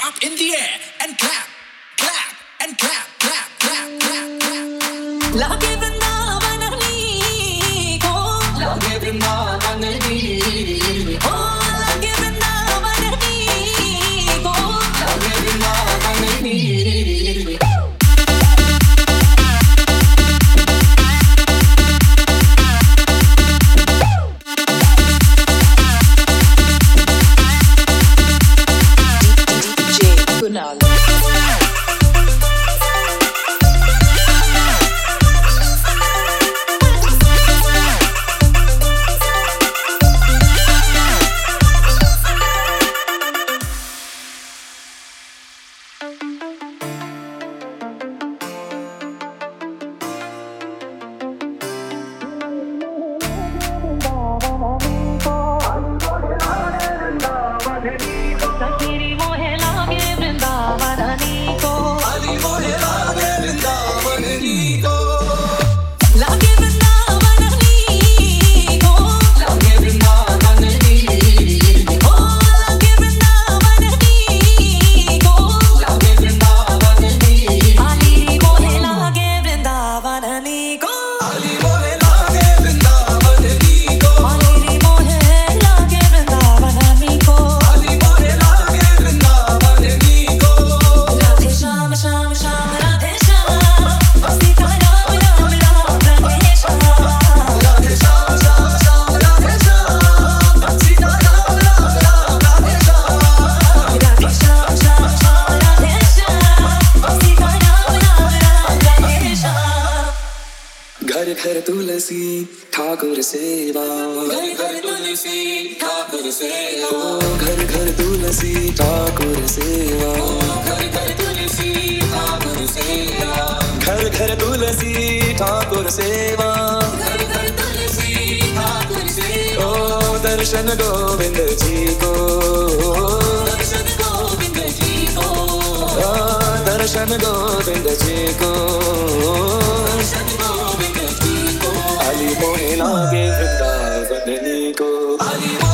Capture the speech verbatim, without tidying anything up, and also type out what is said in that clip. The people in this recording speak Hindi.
up in the air and clap, clap, and clap, clap, clap, clap, clap. Lage Vrindavan ni ko, lage Vrindavan ni ko, lage Vrindavan ni ko, lage Vrindavan ni ko. घर घर तुलसी ठाकुर सेवा, घर घर तुलसी ठाकुर सेवा, घर घर तुलसी ठाकुर सेवा, घर घर तुलसी ठाकुर सेवा, घर घर तुलसी ठाकुर सेवा, घर घर तुलसी ठाकुर सेवा। ओ दर्शन गोविंद जी को, दर्शन गोविंद जी को, दर्शन गोविंद जी को, दर्शन गोविंद जी को। अली मोहे लागे वृंदावन को, अली